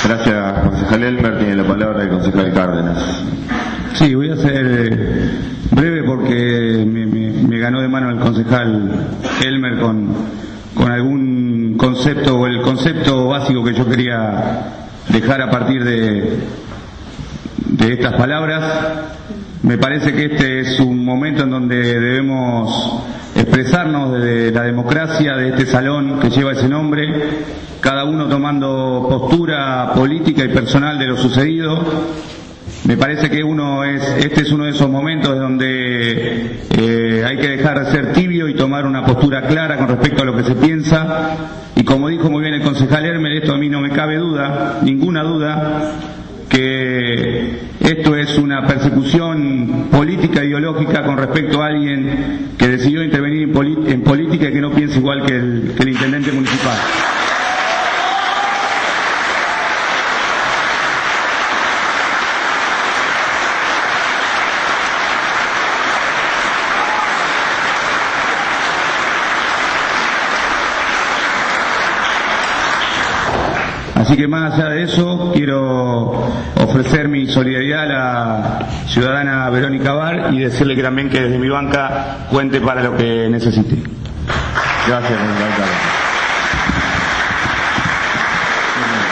Gracias, concejal Elmer. Tiene la palabra el concejal Cárdenas. Sí, voy a ser breve porque me ganó de mano el concejal Elmer con algún concepto, o el concepto básico que yo quería dejar a partir de estas palabras. Me parece que este es un momento en donde debemos expresarnos de la democracia, de este salón que lleva ese nombre, cada uno tomando postura política y personal de lo sucedido. Me parece que este es uno de esos momentos donde hay que dejar de ser tibio y tomar una postura clara con respecto a lo que se piensa. Y como dijo muy bien el concejal Hermer, esto a mí no me cabe duda, ninguna duda, que esto es una persecución política ideológica con respecto a alguien que decidió intervenir en política y que no piensa igual que el intendente municipal. Así que más allá de eso, quiero ofrecer mi solidaridad a la ciudadana Verónica Bar y decirle que también que desde mi banca cuente para lo que necesite. Gracias, concejal Cárdenas.